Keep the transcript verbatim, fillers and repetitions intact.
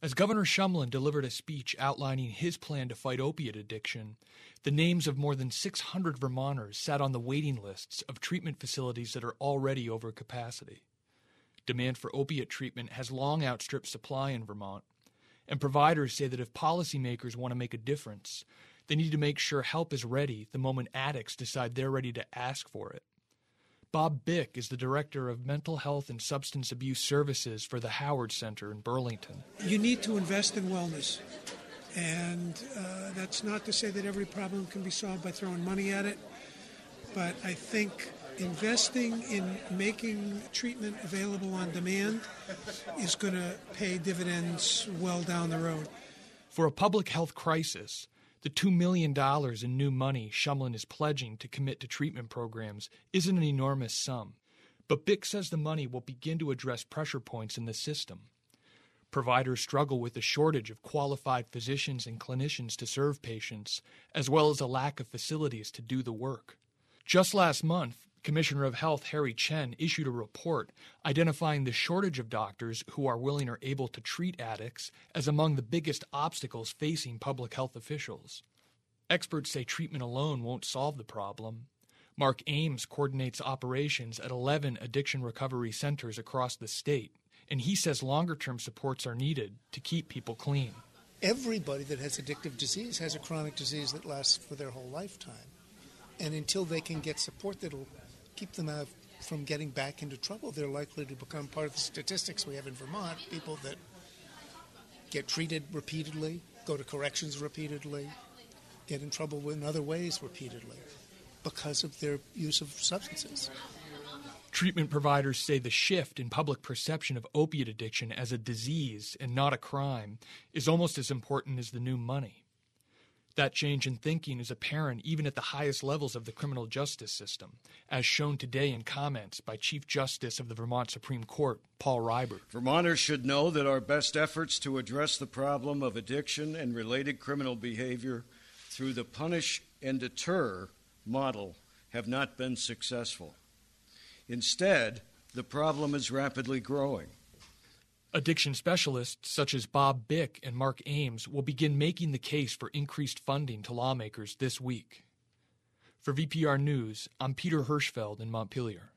As Governor Shumlin delivered a speech outlining his plan to fight opiate addiction, the names of more than six hundred Vermonters sat on the waiting lists of treatment facilities that are already over capacity. Demand for opiate treatment has long outstripped supply in Vermont, and providers say that if policymakers want to make a difference, they need to make sure help is ready the moment addicts decide they're ready to ask for it. Bob Bick is the Director of Mental Health and Substance Abuse Services for the Howard Center in Burlington. You need to invest in wellness, and uh, that's not to say that every problem can be solved by throwing money at it, but I think investing in making treatment available on demand is going to pay dividends well down the road. For a public health crisis, the two million dollars in new money Shumlin is pledging to commit to treatment programs isn't an enormous sum, but Bick says the money will begin to address pressure points in the system. Providers struggle with a shortage of qualified physicians and clinicians to serve patients, as well as a lack of facilities to do the work. Just last month, Commissioner of Health Harry Chen issued a report identifying the shortage of doctors who are willing or able to treat addicts as among the biggest obstacles facing public health officials. Experts say treatment alone won't solve the problem. Mark Ames coordinates operations at eleven addiction recovery centers across the state, and he says longer-term supports are needed to keep people clean. Everybody that has addictive disease has a chronic disease that lasts for their whole lifetime. And until they can get support that'll keep them out from getting back into trouble, they're likely to become part of the statistics we have in Vermont, people that get treated repeatedly, go to corrections repeatedly, get in trouble in other ways repeatedly because of their use of substances. Treatment providers say the shift in public perception of opiate addiction as a disease and not a crime is almost as important as the new money. That change in thinking is apparent even at the highest levels of the criminal justice system, as shown today in comments by Chief Justice of the Vermont Supreme Court, Paul Reiber. Vermonters should know that our best efforts to address the problem of addiction and related criminal behavior through the punish and deter model have not been successful. Instead, the problem is rapidly growing. Addiction specialists such as Bob Bick and Mark Ames will begin making the case for increased funding to lawmakers this week. For V P R News, I'm Peter Hirschfeld in Montpelier.